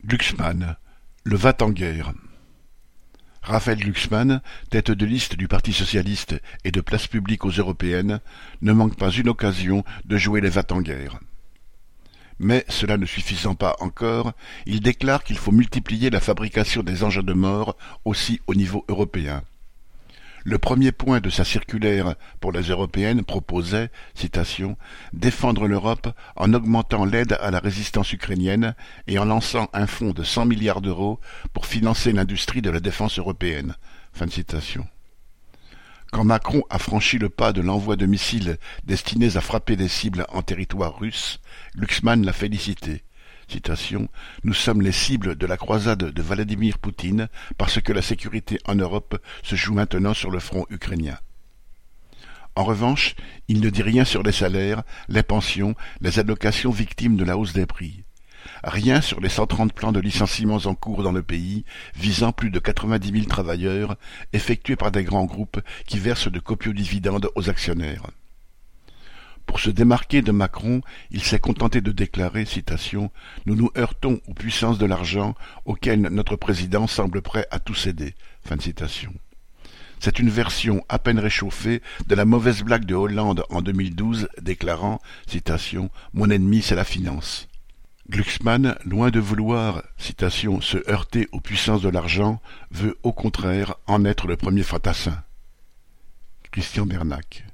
Glucksmann, le va-t-en-guerre. Raphaël Glucksmann, tête de liste du Parti socialiste et de Place publique aux européennes, ne manque pas une occasion de jouer les va-t-en-guerre. Mais, cela ne suffisant pas encore, il déclare qu'il faut multiplier la fabrication des engins de mort aussi au niveau européen. Le premier point de sa circulaire pour les européennes proposait, citation, « défendre l'Europe en augmentant l'aide à la résistance ukrainienne et en lançant un fonds de 100 milliards d'euros pour financer l'industrie de la défense européenne. » Fin de citation. Quand Macron a franchi le pas de l'envoi de missiles destinés à frapper des cibles en territoire russe, Glucksmann l'a félicité. Citation, « Nous sommes les cibles de la croisade de Vladimir Poutine parce que la sécurité en Europe se joue maintenant sur le front ukrainien. » En revanche, il ne dit rien sur les salaires, les pensions, les allocations victimes de la hausse des prix. Rien sur les 130 plans de licenciements en cours dans le pays, visant plus de 90 000 travailleurs, effectués par des grands groupes qui versent de copieux dividendes aux actionnaires. Pour se démarquer de Macron, il s'est contenté de déclarer, citation, « Nous nous heurtons aux puissances de l'argent auxquelles notre président semble prêt à tout céder. » Fin de citation. C'est une version à peine réchauffée de la mauvaise blague de Hollande en 2012 déclarant, citation, « Mon ennemi c'est la finance. » Glucksmann, loin de vouloir, citation, « se heurter aux puissances de l'argent », veut au contraire en être le premier fantassin. Christian Bernac.